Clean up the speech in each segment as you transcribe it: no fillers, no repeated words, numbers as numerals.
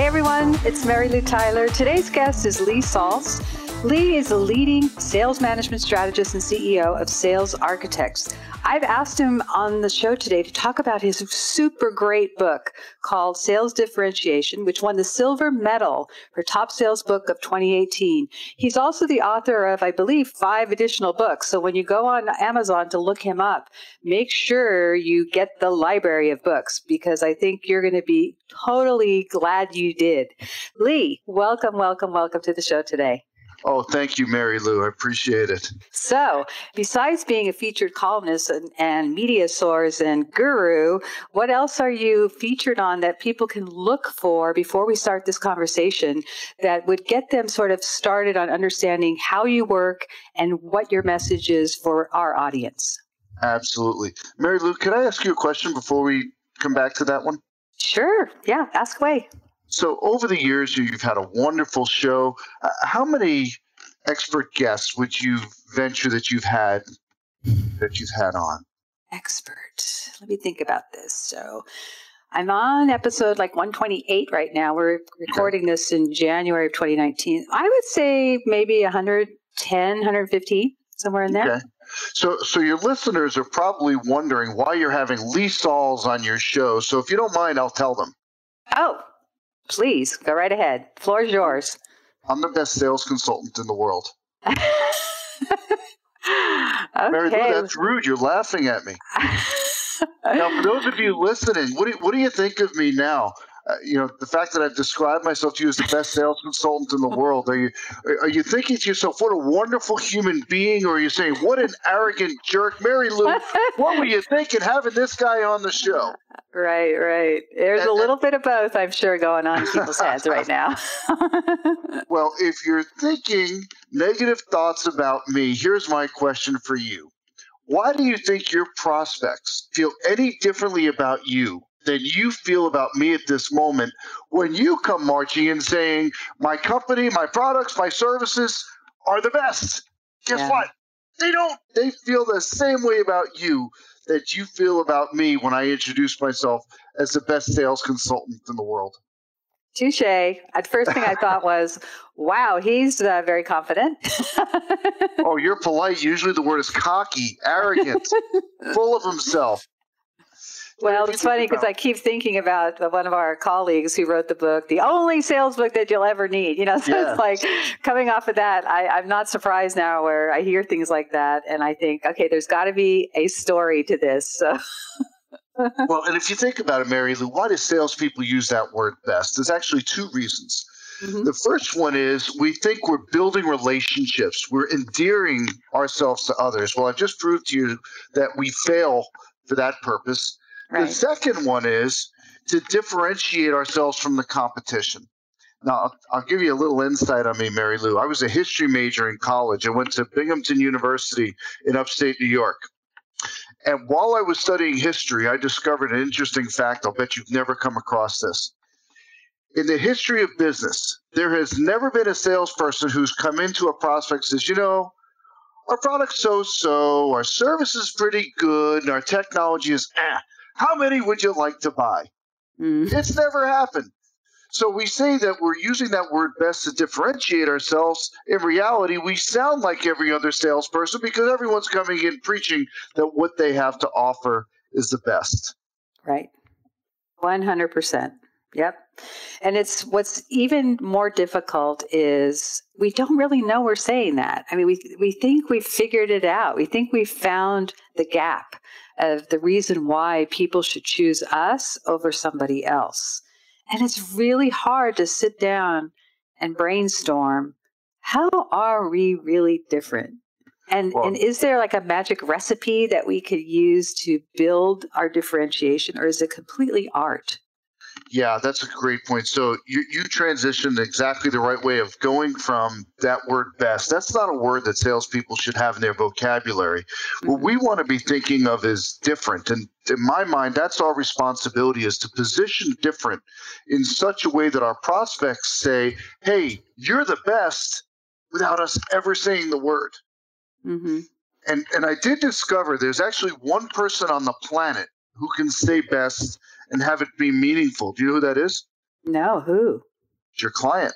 everyone, it's Mary Lou Tyler. Today's guest is Lee Salz. Lee is a leading sales management strategist and CEO of Sales Architects. I've asked him on the show today to talk about his super great book called Sales Differentiation, which won the Silver Medal for Top Sales Book of 2018. He's also the author of, I believe, 5 additional books. So when you go on Amazon to look him up, make sure you get the library of books, because I think you're going to be totally glad you did. Lee, welcome to the show today. Oh, thank you, Mary Lou. I appreciate it. So, besides being a featured columnist and media source and guru, what else are you featured on that people can look for before we start this conversation that would get them sort of started on understanding how you work and what your message is for our audience? Absolutely. Mary Lou, can I ask you a question before we come back to that one? Sure. Yeah, ask away. So over the years, you've had a wonderful show. How many expert guests would you venture that you've had on? Expert. Let me think about this. So I'm on episode like 128 right now. We're recording this in January of 2019. I would say maybe 110, 115, somewhere in there. Okay. So your listeners are probably wondering why you're having Lee Salz on your show. So if you don't mind, I'll tell them. Oh, please, go right ahead. Floor is yours. I'm the best sales consultant in the world. Okay. Mary Lou, that's rude. You're laughing at me. Now, for those of you listening, what do you think of me now? The fact that I've described myself to you as the best sales consultant in the world, are you thinking to yourself, what a wonderful human being, or are you saying, what an arrogant jerk? Mary Lou, what were you thinking having this guy on the show? Right. There's a little bit of both, I'm sure, going on in people's heads right now. Well, if you're thinking negative thoughts about me, here's my question for you. Why do you think your prospects feel any differently about you than you feel about me at this moment when you come marching in saying, my company, my products, my services are the best? Guess what? They don't. They feel the same way about you that you feel about me when I introduce myself as the best sales consultant in the world. Touche. The first thing I thought was, wow, he's very confident. Oh, you're polite. Usually the word is cocky, arrogant, full of himself. Well, it's funny because I keep thinking about one of our colleagues who wrote the book, The Only Sales Book That You'll Ever Need. So It's like coming off of that, I'm not surprised now where I hear things like that. And I think, okay, there's got to be a story to this. So. Well, and if you think about it, Mary Lou, why do salespeople use that word best? There's actually 2 reasons. Mm-hmm. The first one is we think we're building relationships. We're endearing ourselves to others. Well, I just proved to you that we fail for that purpose. Right. The second one is to differentiate ourselves from the competition. Now, I'll give you a little insight on me, Mary Lou. I was a history major in college. I went to Binghamton University in upstate New York. And while I was studying history, I discovered an interesting fact. I'll bet you've never come across this. In the history of business, there has never been a salesperson who's come into a prospect and says, our product's so-so, our service is pretty good, and our technology is How many would you like to buy? It's never happened. So we say that we're using that word best to differentiate ourselves. In reality, we sound like every other salesperson because everyone's coming in preaching that what they have to offer is the best. Right. 100%. Yep. And it's what's even more difficult is we don't really know we're saying that. I mean, we think we've figured it out. We think we've found the gap of the reason why people should choose us over somebody else. And it's really hard to sit down and brainstorm, how are we really different? And is there like a magic recipe that we could use to build our differentiation, or is it completely art? Yeah, that's a great point. So you transitioned exactly the right way of going from that word best. That's not a word that salespeople should have in their vocabulary. Mm-hmm. What we want to be thinking of is different. And in my mind, that's our responsibility, is to position different in such a way that our prospects say, hey, you're the best, without us ever saying the word. Mm-hmm. And I did discover there's actually one person on the planet who can say best and have it be meaningful. Do you know who that is? No, who? It's your client,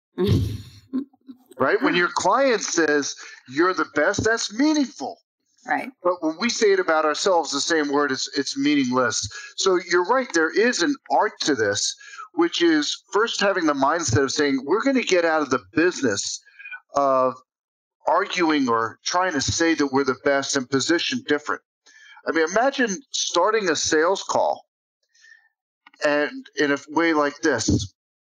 right? When your client says you're the best, that's meaningful. Right. But when we say it about ourselves, the same word, it's meaningless. So you're right. There is an art to this, which is first having the mindset of saying, we're going to get out of the business of arguing or trying to say that we're the best and position different. I mean, imagine starting a sales call and in a way like this.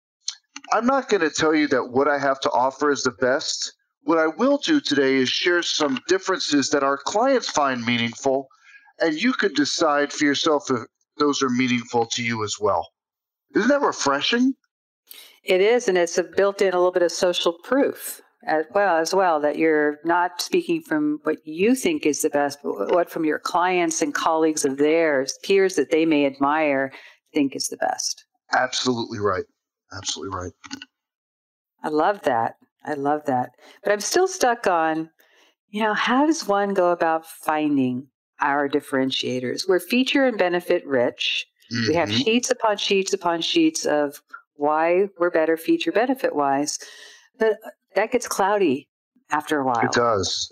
I'm not going to tell you that what I have to offer is the best. What I will do today is share some differences that our clients find meaningful, and you can decide for yourself if those are meaningful to you as well. Isn't that refreshing? It is, and it's built in a little bit of social proof as well, that you're not speaking from what you think is the best, but what from your clients and colleagues of theirs, peers that they may admire, think is the best. Absolutely right. Absolutely right. I love that. But I'm still stuck on, how does one go about finding our differentiators? We're feature and benefit rich. Mm-hmm. We have sheets upon sheets upon sheets of why we're better feature benefit wise. But that gets cloudy after a while. It does.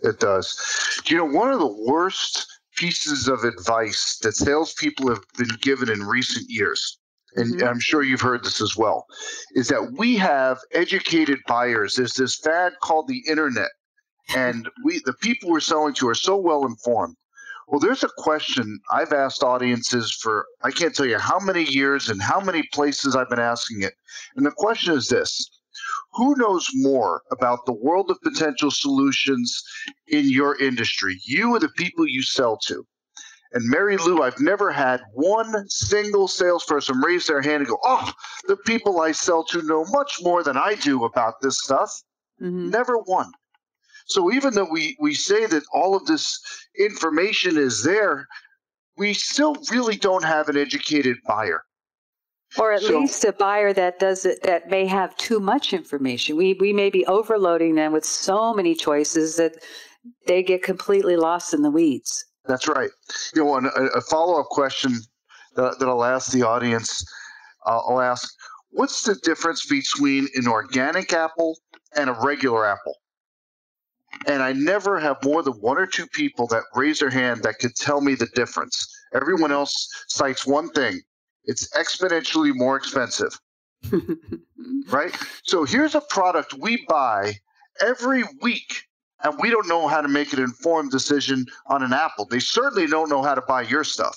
One of the worst pieces of advice that salespeople have been given in recent years, and I'm sure you've heard this as well, is that we have educated buyers. There's this fad called the internet, and the people we're selling to are so well informed. Well, there's a question I've asked audiences for, I can't tell you how many years and how many places I've been asking it. And the question is this: who knows more about the world of potential solutions in your industry, you or the people you sell to? And Mary Lou, I've never had one single salesperson raise their hand and go, oh, the people I sell to know much more than I do about this stuff. Mm-hmm. Never one. So even though we say that all of this information is there, we still really don't have an educated buyer. Or at least a buyer that may have too much information. We may be overloading them with so many choices that they get completely lost in the weeds. That's right. A follow-up question that I'll ask the audience, I'll ask, what's the difference between an organic apple and a regular apple? And I never have more than one or two people that raise their hand that could tell me the difference. Everyone else cites one thing. It's exponentially more expensive, right? So here's a product we buy every week, and we don't know how to make an informed decision on an apple. They certainly don't know how to buy your stuff.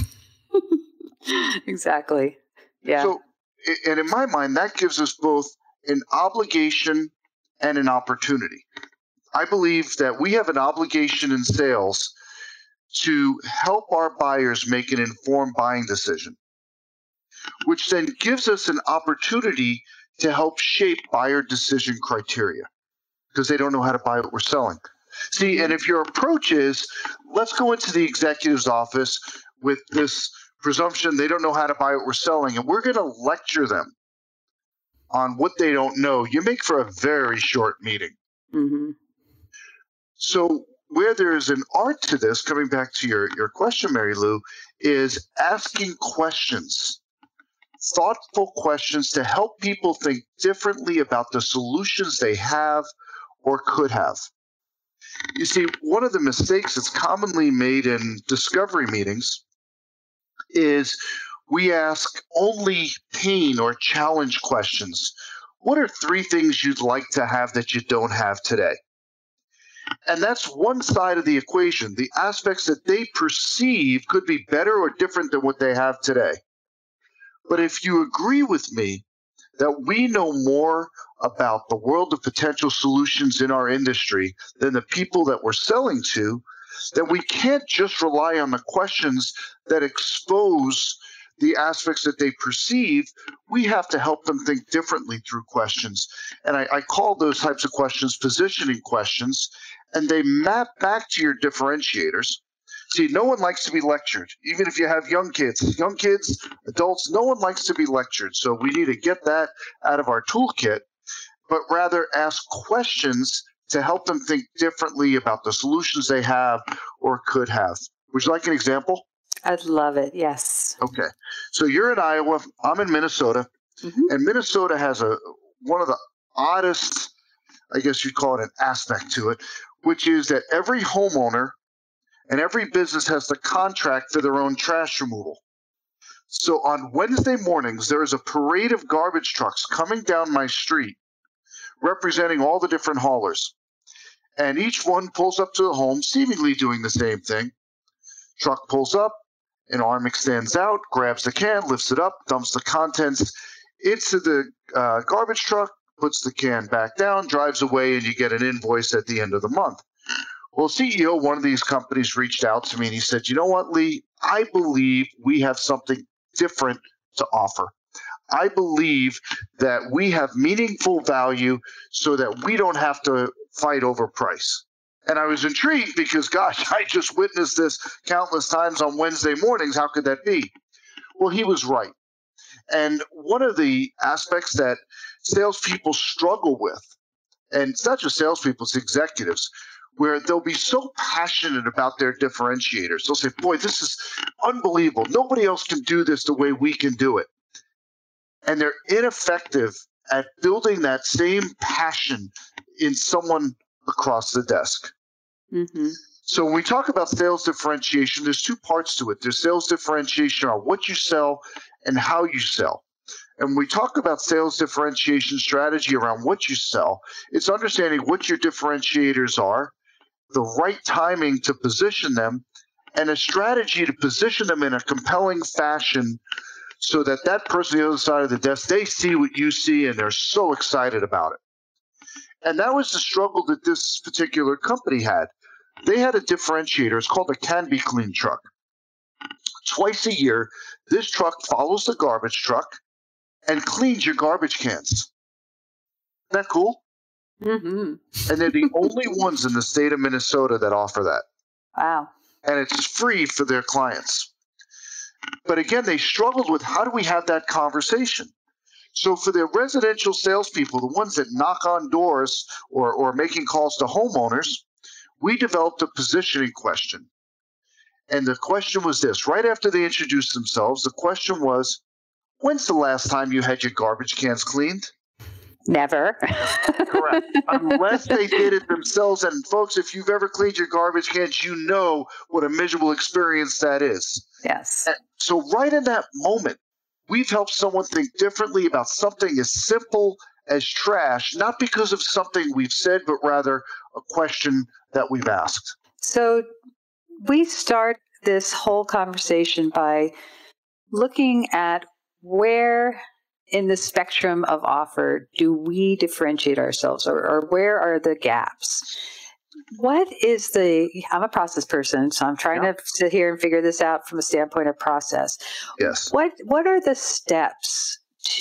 Exactly. Yeah. So, and in my mind, that gives us both an obligation and an opportunity. I believe that we have an obligation in sales to help our buyers make an informed buying decision, which then gives us an opportunity to help shape buyer decision criteria because they don't know how to buy what we're selling. See, and if your approach is, let's go into the executive's office with this presumption they don't know how to buy what we're selling, and we're going to lecture them on what they don't know, you make for a very short meeting. Mm-hmm. So where there's an art to this, coming back to your question, Mary Lou, is asking questions. Thoughtful questions to help people think differently about the solutions they have or could have. You see, one of the mistakes that's commonly made in discovery meetings is we ask only pain or challenge questions. What are 3 things you'd like to have that you don't have today? And that's one side of the equation. The aspects that they perceive could be better or different than what they have today. But if you agree with me that we know more about the world of potential solutions in our industry than the people that we're selling to, then we can't just rely on the questions that expose the aspects that they perceive. We have to help them think differently through questions. And I call those types of questions positioning questions, and they map back to your differentiators. See, no one likes to be lectured, even if you have young kids, adults, no one likes to be lectured. So we need to get that out of our toolkit, but rather ask questions to help them think differently about the solutions they have or could have. Would you like an example? I'd love it, yes. Okay. So you're in Iowa, I'm in Minnesota, and Minnesota has one of the oddest, I guess you'd call it an aspect to it, which is that every homeowner and every business has to contract for their own trash removal. So on Wednesday mornings, there is a parade of garbage trucks coming down my street representing all the different haulers. And each one pulls up to the home, seemingly doing the same thing. Truck pulls up, an arm extends out, grabs the can, lifts it up, dumps the contents into the garbage truck, puts the can back down, drives away, and you get an invoice at the end of the month. Well, CEO of one of these companies reached out to me and he said, you know what, Lee, I believe we have something different to offer. I believe that we have meaningful value so that we don't have to fight over price. And I was intrigued because, gosh, I just witnessed this countless times on Wednesday mornings. How could that be? Well, he was right. And one of the aspects that salespeople struggle with, and it's not just salespeople, it's executives, where they'll be so passionate about their differentiators. They'll say, boy, this is unbelievable. Nobody else can do this the way we can do it. And they're ineffective at building that same passion in someone across the desk. Mm-hmm. So when we talk about sales differentiation, there's two parts to it. There's sales differentiation on what you sell and how you sell. And when we talk about sales differentiation strategy around what you sell, it's understanding what your differentiators are, the right timing to position them, and a strategy to position them in a compelling fashion so that that person on the other side of the desk, they see what you see and they're so excited about it. And that was the struggle that this particular company had. They had a differentiator. It's called a Can Be Clean truck. Twice a year, this truck follows the garbage truck and cleans your garbage cans. Isn't that cool? Mm-hmm. And they're the only ones in the state of Minnesota that offer that. Wow. And it's free for their clients. But again, they struggled with how do we have that conversation? So for their residential salespeople, the ones that knock on doors or making calls to homeowners, we developed a positioning question. And the question was this. Right after they introduced themselves, the question was, when's the last time you had your garbage cans cleaned? Never. Correct. Unless they did it themselves. And folks, if you've ever cleaned your garbage cans, you know what a miserable experience that is. Yes. And so right in that moment, we've helped someone think differently about something as simple as trash, not because of something we've said, but rather a question that we've asked. So we start this whole conversation by looking at where in the spectrum of offer do we differentiate ourselves, or where are the gaps? What is I'm a process person, so I'm trying to sit here and figure this out from a standpoint of process. Yes. What are the steps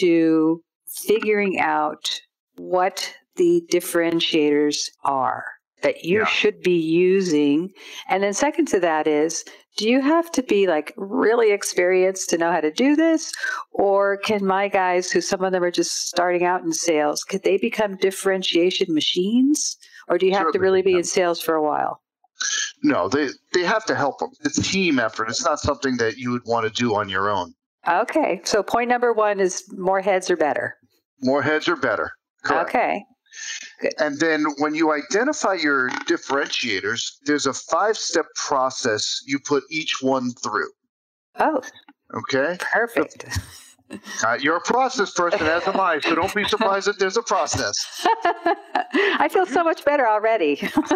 to figuring out what the differentiators are that you should be using? And then second to that is, do you have to be like really experienced to know how to do this? Or can my guys, who some of them are just starting out in sales, could they become differentiation machines? Or do you have to really be in sales for a while? No, they have to help them. It's a team effort. It's not something that you would want to do on your own. Okay. So point number one is more heads are better. More heads are better. Correct. Okay. Good. And then when you identify your differentiators, there's a 5-step process you put each one through. Oh. Okay. Perfect. You're a process person, as am I, so don't be surprised that there's a process. I feel so much better already.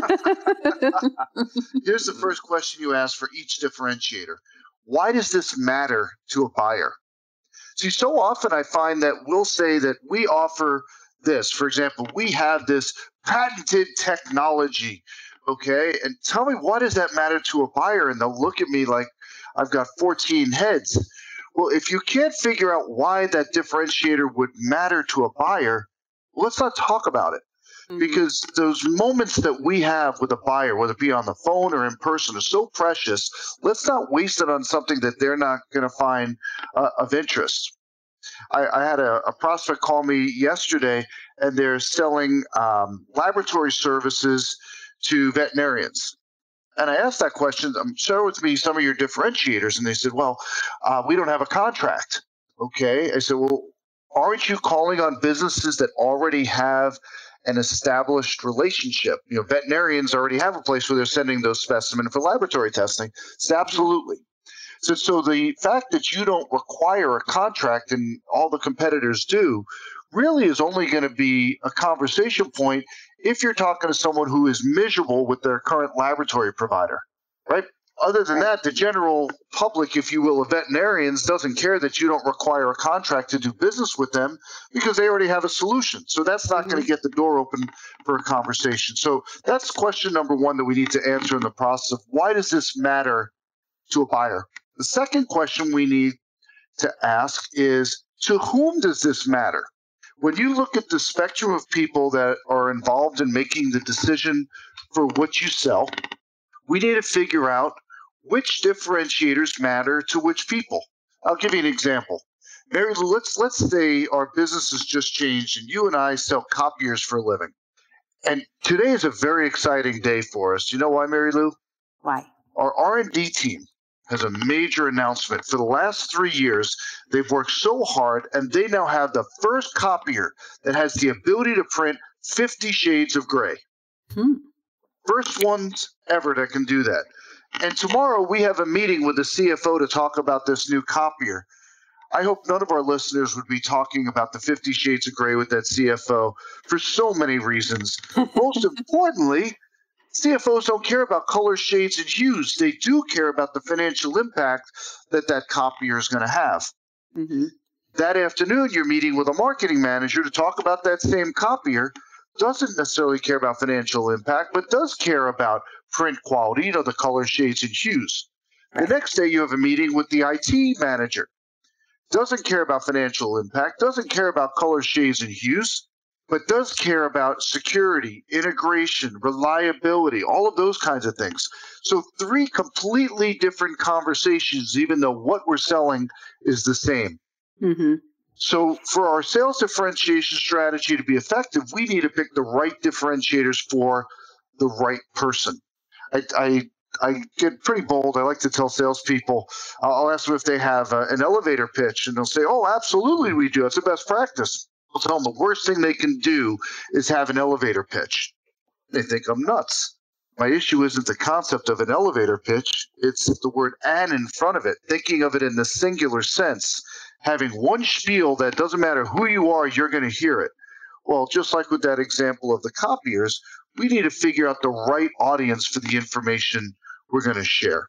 Here's the first question you ask for each differentiator. Why does this matter to a buyer? See, so often I find that we'll say that we offer this. For example, we have this patented technology, okay? And tell me, why does that matter to a buyer? And they'll look at me like I've got 14 heads. Well, if you can't figure out why that differentiator would matter to a buyer, let's not talk about it. Mm-hmm. Because those moments that we have with a buyer, whether it be on the phone or in person, are so precious. Let's not waste it on something that they're not going to find of interest. I had a prospect call me yesterday, and they're selling laboratory services to veterinarians. And I asked that question, share with me some of your differentiators. And they said, well, we don't have a contract. Okay. I said, well, Aren't you calling on businesses that already have an established relationship? Veterinarians already have a place where they're sending those specimens for laboratory testing. So absolutely. So the fact that you don't require a contract and all the competitors do really is only going to be a conversation point if you're talking to someone who is miserable with their current laboratory provider, right? Other than that, the general public, if you will, of veterinarians doesn't care that you don't require a contract to do business with them because they already have a solution. So that's not going to get the door open for a conversation. So that's question number one that we need to answer in the process of why does this matter to a buyer? The second question we need to ask is, to whom does this matter? When you look at the spectrum of people that are involved in making the decision for what you sell, we need to figure out which differentiators matter to which people. I'll give you an example. Mary Lou, let's say our business has just changed and you and I sell copiers for a living. And today is a very exciting day for us. Do you know why, Mary Lou? Why? Our R&D team has a major announcement. For the last 3 years, they've worked so hard, and they now have the first copier that has the ability to print 50 shades of gray. First ones ever that can do that. And tomorrow we have a meeting with the CFO to talk about this new copier. I hope none of our listeners would be talking about the 50 Shades of Gray with that CFO for so many reasons. Most importantly, CFOs don't care about color, shades, and hues. They do care about the financial impact that that copier is going to have. That afternoon, you're meeting with a marketing manager to talk about that same copier. Doesn't necessarily care about financial impact, but does care about print quality, the color, shades, and hues. The next day, you have a meeting with the IT manager. Doesn't care about financial impact, doesn't care about color, shades, and hues, but does care about security, integration, reliability, all of those kinds of things. So 3 completely different conversations, even though what we're selling is the same. So for our sales differentiation strategy to be effective, we need to pick the right differentiators for the right person. I get pretty bold. I like to tell salespeople, I'll ask them if they have an elevator pitch, and they'll say, oh, absolutely we do. It's the best practice. I'll tell them the worst thing they can do is have an elevator pitch. They think I'm nuts. My issue isn't the concept of an elevator pitch. It's the word "and" in front of it, thinking of it in the singular sense. Having one spiel that doesn't matter who you are, you're going to hear it. Well, just like with that example of the copiers, we need to figure out the right audience for the information we're going to share.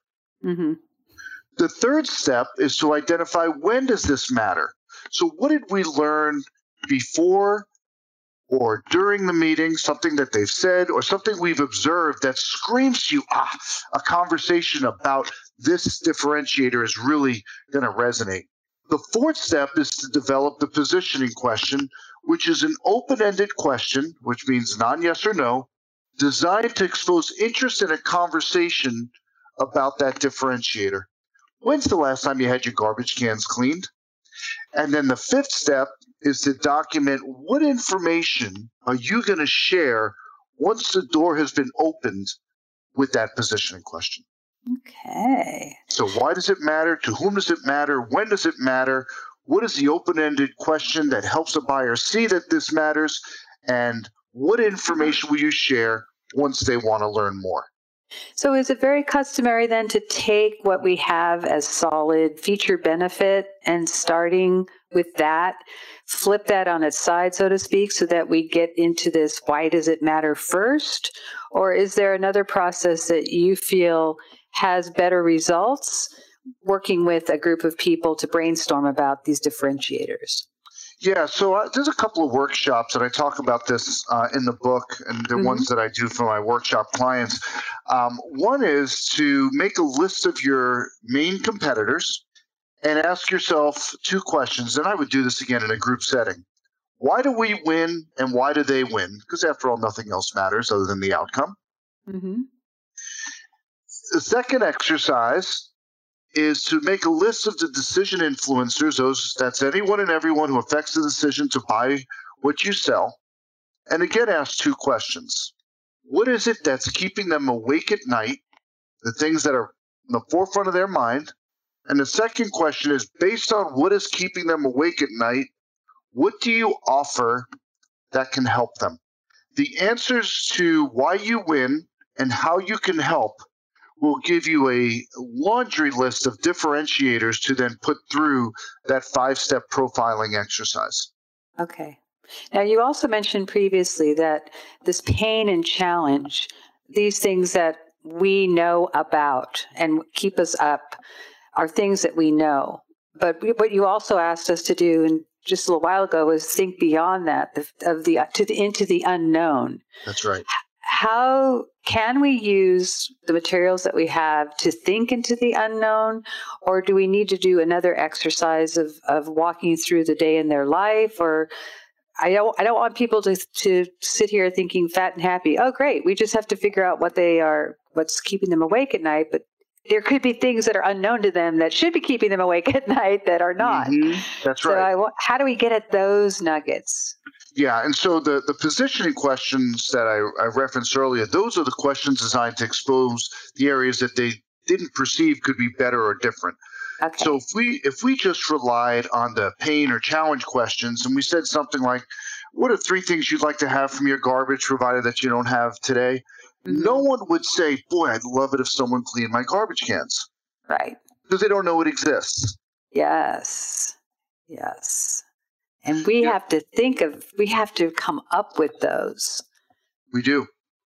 The third step is to identify, when does this matter? So what did we learn before or during the meeting, something that they've said or something we've observed that screams to you, a conversation about this differentiator is really going to resonate. The fourth step is to develop the positioning question, which is an open-ended question, which means non-yes or no, designed to expose interest in a conversation about that differentiator. When's the last time you had your garbage cans cleaned? And then the fifth step is to document what information are you going to share once the door has been opened with that positioning question. Okay. So why does it matter? To whom does it matter? When does it matter? What is the open-ended question that helps a buyer see that this matters? And what information will you share once they want to learn more? So is it very customary then to take what we have as solid feature benefit and starting with that, flip that on its side, so to speak, so that we get into this why does it matter first? Or is there another process that you feel has better results working with a group of people to brainstorm about these differentiators? Yeah, so there's a couple of workshops, and I talk about this in the book, and they're ones that I do for my workshop clients. One is to make a list of your main competitors and ask yourself 2 questions, and I would do this again in a group setting. Why do we win, and why do they win? Because after all, nothing else matters other than the outcome. The second exercise is to make a list of the decision influencers, that's anyone and everyone who affects the decision to buy what you sell. And again, ask 2 questions. What is it that's keeping them awake at night, the things that are in the forefront of their mind? And the second question is, based on what is keeping them awake at night, What do you offer that can help them? The answers to why you win and how you can help will give you a laundry list of differentiators to then put through that 5-step profiling exercise. Okay. Now, you also mentioned previously that this pain and challenge, these things that we know about and keep us up, are things that we know. But what you also asked us to do, and just a little while ago, was think beyond that, into the unknown. That's right. How can we use the materials that we have to think into the unknown, or do we need to do another exercise of walking through the day in their life? Or I don't want people to sit here thinking fat and happy. Oh, great! We just have to figure out what's keeping them awake at night. But there could be things that are unknown to them that should be keeping them awake at night that are not. Mm-hmm. That's right. So how do we get at those nuggets? Yeah, and so the positioning questions that I referenced earlier, those are the questions designed to expose the areas that they didn't perceive could be better or different. Okay. So if we just relied on the pain or challenge questions and we said something like, what are 3 things you'd like to have from your garbage provider that you don't have today? Mm-hmm. No one would say, boy, I'd love it if someone cleaned my garbage cans. Right. Because they don't know it exists. Yes. And we have to come up with those. We do.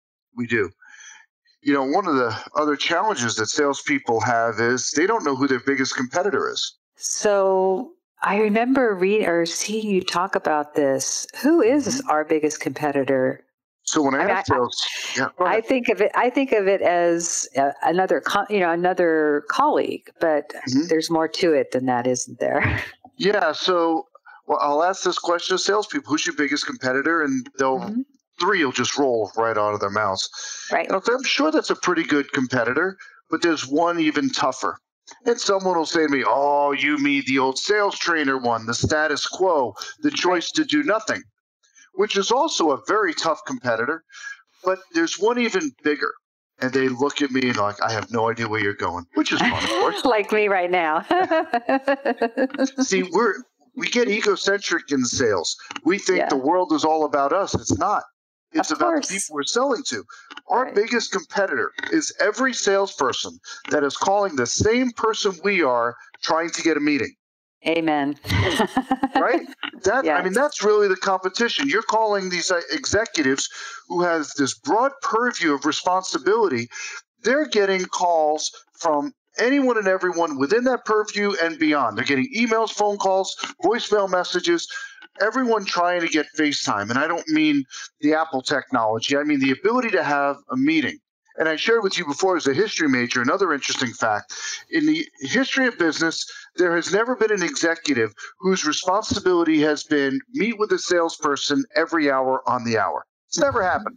You know, one of the other challenges that salespeople have is they don't know who their biggest competitor is. So I remember seeing you talk about this. Who is our biggest competitor? So when I ask sales, I think of it as another colleague, but there's more to it than that, isn't there? Yeah. So I'll ask this question to salespeople: who's your biggest competitor? And they'll 3 will just roll right out of their mouths. Right. And I'm sure that's a pretty good competitor, but there's one even tougher. And someone will say to me, "Oh, you mean the old sales trainer one, the status quo, the choice to do nothing," which is also a very tough competitor. But there's one even bigger. And they look at me and like, I have no idea where you're going, which is fun, of course. Like me right now. See, we get egocentric in sales. We think the world is all about us. It's not. It's about the people we're selling to. Our biggest competitor is every salesperson that is calling the same person we are trying to get a meeting. Amen. Right? I mean, that's really the competition. You're calling these executives who has this broad purview of responsibility. They're getting calls from anyone and everyone within that purview and beyond. They're getting emails, phone calls, voicemail messages, everyone trying to get FaceTime. And I don't mean the Apple technology. I mean the ability to have a meeting. And I shared with you before as a history major, another interesting fact. In the history of business, there has never been an executive whose responsibility has been meet with a salesperson every hour on the hour. It's never happened.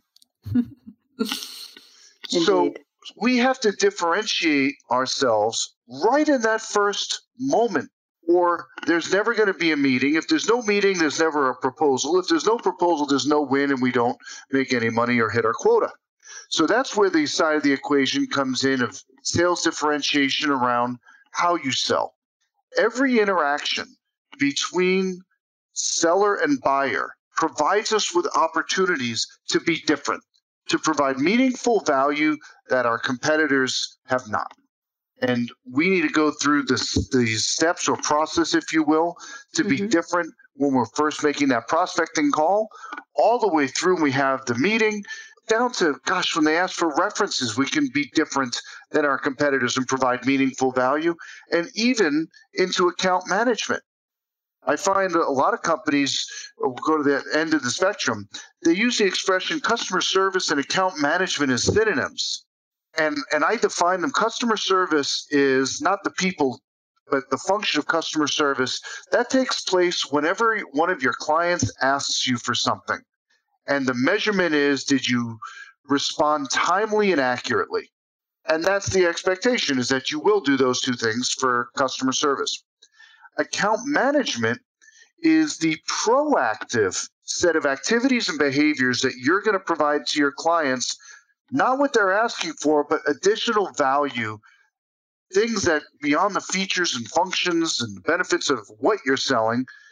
So we have to differentiate ourselves right in that first moment, or there's never going to be a meeting. If there's no meeting, there's never a proposal. If there's no proposal, there's no win, and we don't make any money or hit our quota. So that's where the side of the equation comes in of sales differentiation around how you sell. Every interaction between seller and buyer provides us with opportunities to be different, to provide meaningful value that our competitors have not. And we need to go through these steps or process, if you will, to be different when we're first making that prospecting call, all the way through when we have the meeting, down to, when they ask for references, we can be different than our competitors and provide meaningful value, and even into account management. I find a lot of companies go to the end of the spectrum. They use the expression customer service and account management as synonyms. And I define them. Customer service is not the people, but the function of customer service. That takes place whenever one of your clients asks you for something. And the measurement is, did you respond timely and accurately? And that's the expectation, is that you will do those 2 things for customer service. Account management is the proactive set of activities and behaviors that you're going to provide to your clients, not what they're asking for, but additional value, things that beyond the features and functions and benefits of what you're selling,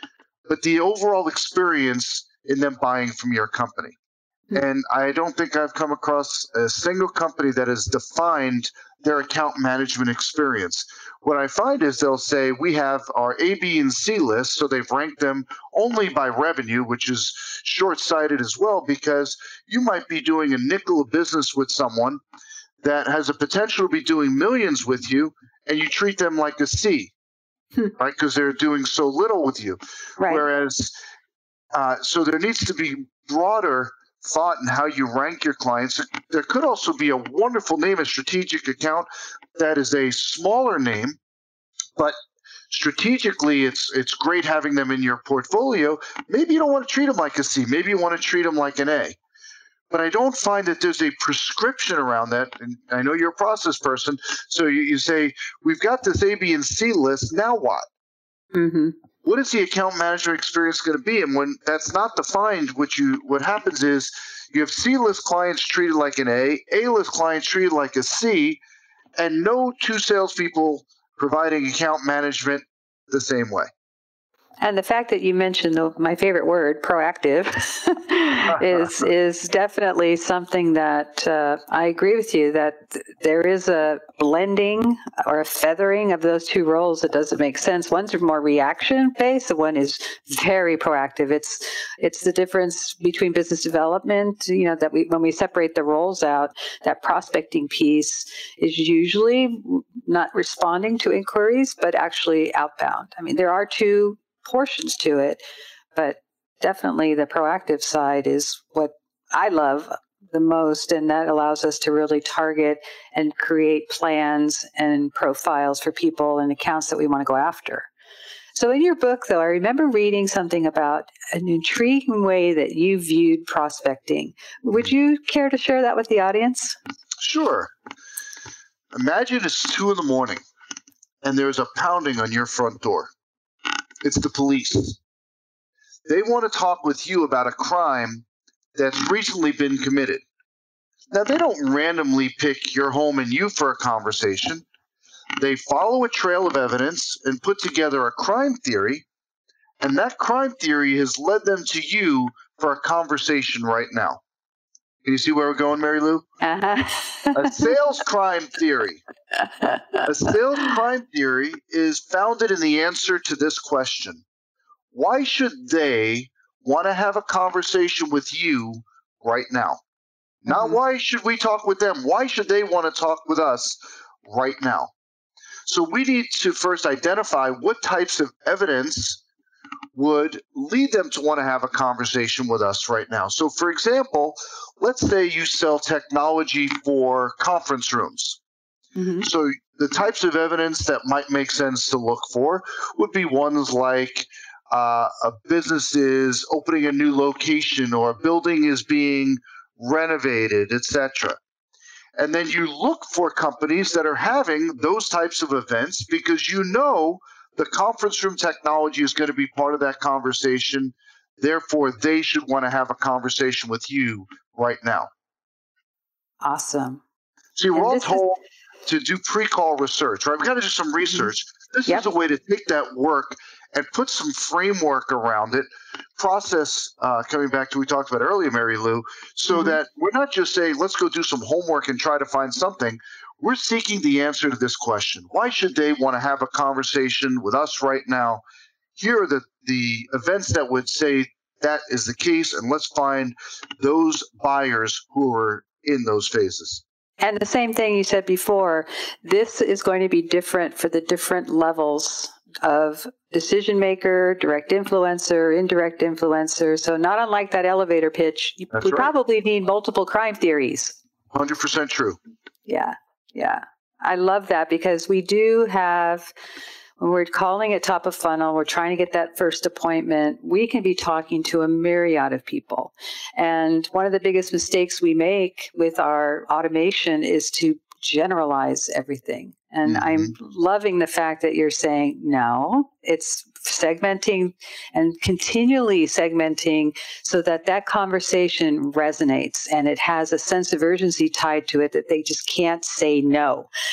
but the overall experience in them buying from your company. And I don't think I've come across a single company that has defined their account management experience. What I find is they'll say we have our A, B, and C list, so they've ranked them only by revenue, which is short-sighted as well, because you might be doing a nickel of business with someone that has a potential to be doing millions with you, and you treat them like a C, right? Because they're doing so little with you. Right. Whereas, so there needs to be broader thought in how you rank your clients. There could also be a wonderful name, a strategic account that is a smaller name, but strategically it's great having them in your portfolio. Maybe you don't want to treat them like a C. Maybe you want to treat them like an A. But I don't find that there's a prescription around that. And I know you're a process person, so you say, we've got this A, B, and C list. Now what? Mm-hmm. What is the account management experience going to be? And when that's not defined, what happens is you have C-list clients treated like an A, A-list clients treated like a C, and no two salespeople providing account management the same way. And the fact that you mentioned my favorite word, proactive, is definitely something that I agree with you that there is a blending or a feathering of those two roles that doesn't make sense. One's more reaction based, the one is very proactive. It's the difference between business development, that when we separate the roles out, that prospecting piece is usually not responding to inquiries, but actually outbound. I mean, there are two portions to it, but definitely the proactive side is what I love the most, and that allows us to really target and create plans and profiles for people and accounts that we want to go after. So in your book, though, I remember reading something about an intriguing way that you viewed prospecting. Would you care to share that with the audience? Sure. Imagine it's 2 a.m. and there's a pounding on your front door. It's the police. They want to talk with you about a crime that's recently been committed. Now, they don't randomly pick your home and you for a conversation. They follow a trail of evidence and put together a crime theory, and that crime theory has led them to you for a conversation right now. Can you see where we're going, Mary Lou? Uh-huh. A sales crime theory. A sales crime theory is founded in the answer to this question. Why should they want to have a conversation with you right now? Not why should we talk with them? Why should they want to talk with us right now? So we need to first identify what types of evidence would lead them to want to have a conversation with us right now. So, for example, let's say you sell technology for conference rooms. Mm-hmm. So the types of evidence that might make sense to look for would be ones like a business is opening a new location or a building is being renovated, etc. And then you look for companies that are having those types of events because you know the conference room technology is going to be part of that conversation. Therefore, they should want to have a conversation with you right now. Awesome. See, we're all told to do pre-call research, right? We've got to do some research. This is a way to take that work and put some framework around it, process, coming back to what we talked about earlier, Mary Lou, so that we're not just saying, let's go do some homework and try to find something. We're seeking the answer to this question. Why should they want to have a conversation with us right now? Here are the events that would say that is the case, and let's find those buyers who are in those phases. And the same thing you said before, this is going to be different for the different levels of decision maker, direct influencer, indirect influencer. So not unlike that elevator pitch, we probably need multiple crime theories. 100% true. Yeah. Yeah. I love that because we do have, when we're calling it top of funnel, we're trying to get that first appointment, we can be talking to a myriad of people. And one of the biggest mistakes we make with our automation is to generalize everything. And I'm loving the fact that you're saying, no, it's segmenting and continually segmenting so that that conversation resonates and it has a sense of urgency tied to it that they just can't say no.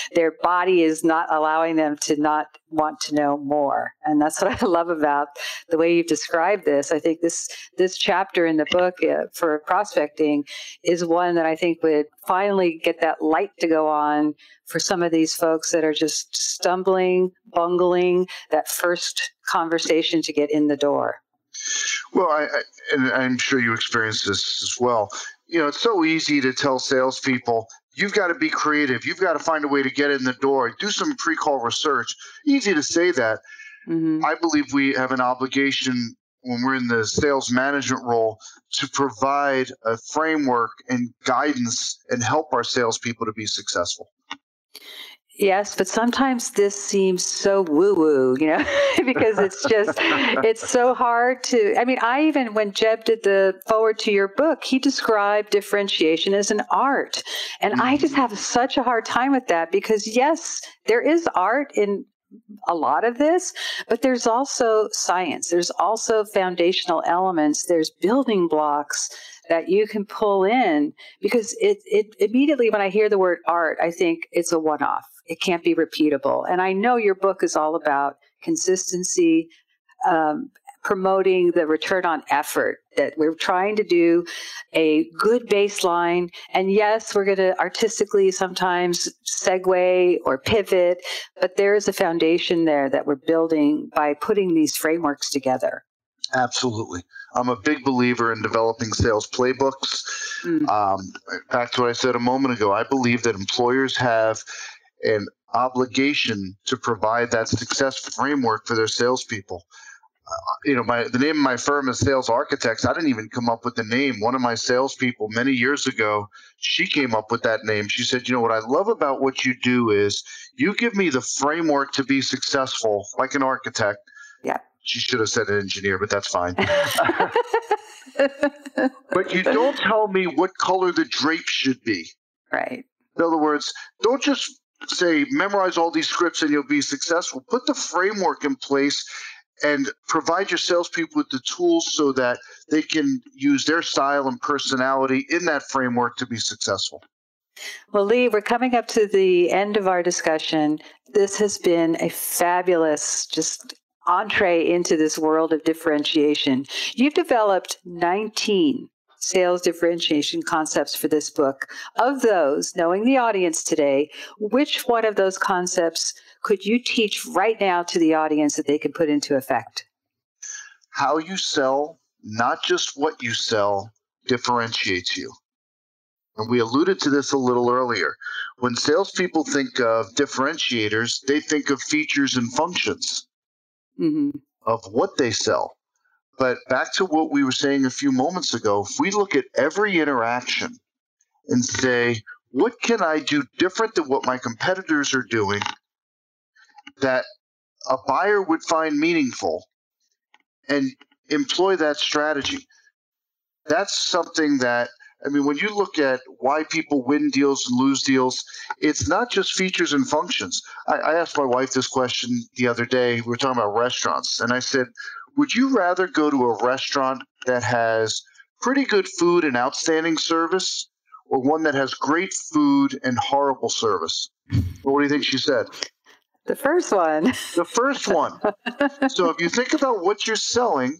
their body is not allowing them to not want to know more. And that's what I love about the way you've described this. I think this chapter in the book for prospecting is one that I think would finally get that light to go on for some of these folks that are just stumbling, bungling that first conversation to get in the door. Well, and I'm sure you experience this as well. It's so easy to tell salespeople, you've got to be creative. You've got to find a way to get in the door. Do some pre-call research. Easy to say that. Mm-hmm. I believe we have an obligation when we're in the sales management role to provide a framework and guidance and help our salespeople to be successful. Yes, but sometimes this seems so woo-woo, because it's so hard to, when Jeb did the forward to your book, he described differentiation as an art. And I just have such a hard time with that because, yes, there is art in a lot of this, but there's also science. There's also foundational elements. There's building blocks that you can pull in because it immediately, when I hear the word art, I think it's a one-off. It can't be repeatable. And I know your book is all about consistency, promoting the return on effort, that we're trying to do a good baseline. And yes, we're going to artistically sometimes segue or pivot, but there is a foundation there that we're building by putting these frameworks together. Absolutely. I'm a big believer in developing sales playbooks. Back to what I said a moment ago, I believe that employers have an obligation to provide that success framework for their salespeople. The name of my firm is Sales Architects. I didn't even come up with the name. One of my salespeople many years ago, she came up with that name. She said, what I love about what you do is you give me the framework to be successful, like an architect. Yeah. She should have said an engineer, but that's fine. But you don't tell me what color the drapes should be. Right. In other words, don't just say memorize all these scripts and you'll be successful. Put the framework in place and provide your salespeople with the tools so that they can use their style and personality in that framework to be successful. Well, Lee, we're coming up to the end of our discussion. This has been a fabulous just entree into this world of differentiation. You've developed 19 sales differentiation concepts for this book. Of those, knowing the audience today, which one of those concepts could you teach right now to the audience that they could put into effect? How you sell, not just what you sell, differentiates you. And we alluded to this a little earlier. When salespeople think of differentiators, they think of features and functions of what they sell. But back to what we were saying a few moments ago, if we look at every interaction and say, what can I do different than what my competitors are doing that a buyer would find meaningful and employ that strategy? That's something that, when you look at why people win deals and lose deals, it's not just features and functions. I asked my wife this question the other day. We were talking about restaurants, and I said, would you rather go to a restaurant that has pretty good food and outstanding service, or one that has great food and horrible service? Well, what do you think she said? The first one. The first one. So if you think about what you're selling,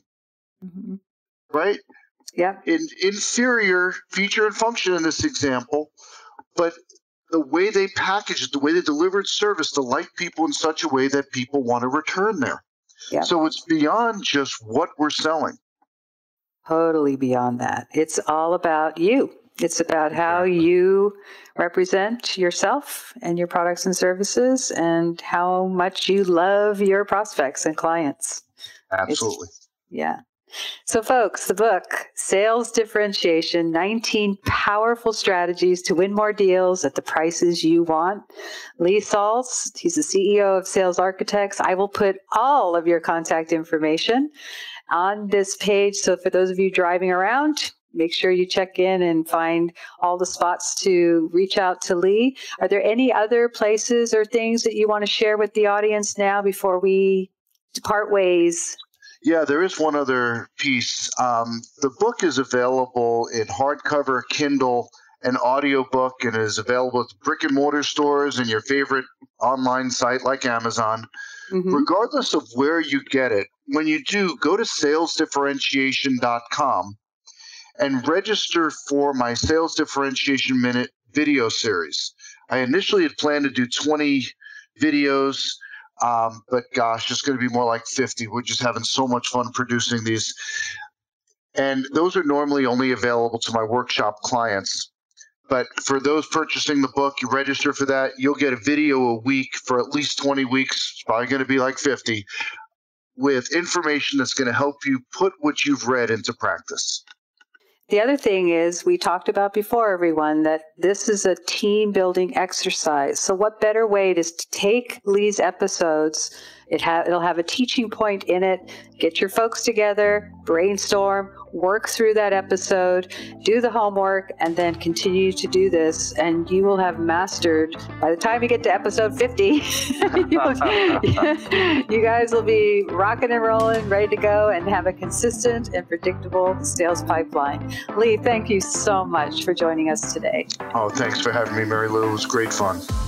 right? Yeah. Inferior feature and function in this example, but the way they package it, the way they delivered service, delight people in such a way that people want to return there. Yeah. So it's beyond just what we're selling. Totally beyond that. It's all about you. It's about how you represent yourself and your products and services and how much you love your prospects and clients. Absolutely. Yeah. So folks, the book, Sales Differentiation, 19 Powerful Strategies to Win More Deals at the Prices You Want. Lee Saltz, he's the CEO of Sales Architects. I will put all of your contact information on this page. So for those of you driving around, make sure you check in and find all the spots to reach out to Lee. Are there any other places or things that you want to share with the audience now before we depart ways? Yeah, there is one other piece. The book is available in hardcover, Kindle, an audiobook and is available at brick and mortar stores and your favorite online site like Amazon. Regardless of where you get it, when you do, go to salesdifferentiation.com and register for my Sales Differentiation Minute video series. I initially had planned to do 20 videos, but gosh, it's going to be more like 50. We're just having so much fun producing these. And those are normally only available to my workshop clients. But for those purchasing the book, you register for that, you'll get a video a week for at least 20 weeks. It's probably going to be like 50, with information that's going to help you put what you've read into practice. The other thing is, we talked about before, everyone, that this is a team building exercise. So what better way is to take Lee's episodes, it'll have a teaching point in it, get your folks together, brainstorm, work through that episode, do the homework, and then continue to do this. And you will have mastered, by the time you get to episode 50, you guys will be rocking and rolling, ready to go, and have a consistent and predictable sales pipeline. Lee, thank you so much for joining us today. Oh, thanks for having me, Mary Lou. It was great fun.